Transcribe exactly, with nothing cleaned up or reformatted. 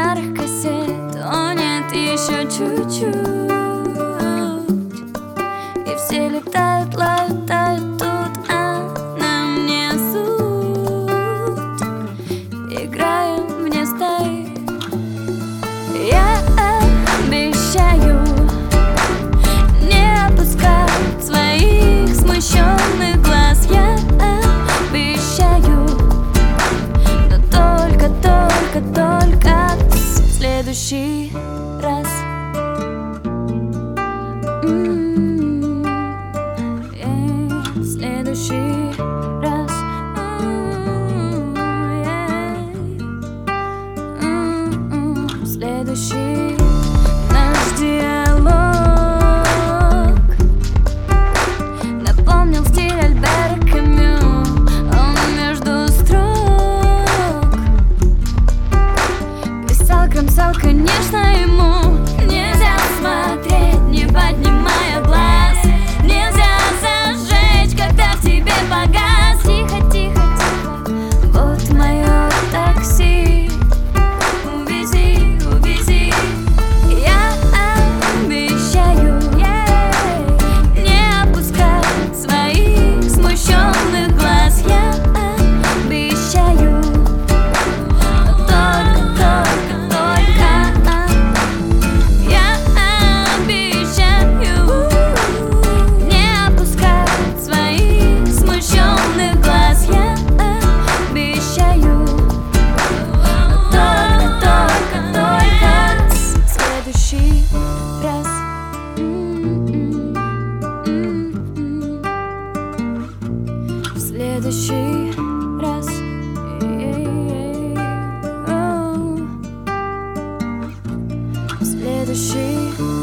старых кассет. О нет, еще чуть-чуть, и все летают, лают, тают тут, а нам не суть. Играем вне стаи. Я обещаю не опускать своих смущенных глаз. Я обещаю, но только, только, только в следующий раз. М-м-м, yeah, в следующий раз. М-м-м, yeah. М-м-м, в следующий наш диалог напомнил стиль Альбера Камю. Он между строк писал, кромсал, конечно, ему нельзя смотреть, не поднимая глаз. Нельзя зажечь, когда в тебе погас. Тихо, тихо, тихо, вот мое такси. Увези, увези. Я обещаю не опускать своих смущенных глаз. Я обещаю, но только, только, только. Я обещаю не опускать своих смущенных глаз. Я обещаю, но только, только, только в следующий раз. М-м-м, м-м-м. В следующий раз. Yeah-yeah-yeah. Oh. В следующий